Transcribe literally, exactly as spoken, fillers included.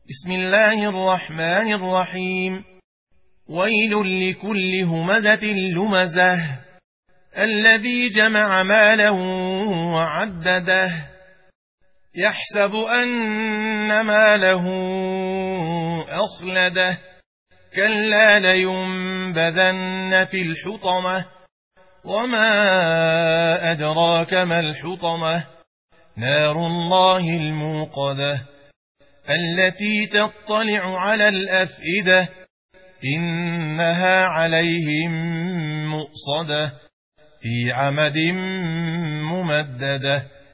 بسم الله الرحمن الرحيم. ويل لكل همزة لمزة الذي جمع مالا وعدده يحسب أن ماله أخلده كلا لينبذن في الحطمة وما أدراك ما الحطمة نار الله الموقدة التي تطلع على الأفئدة إنها عليهم مؤصدة في عمد ممددة.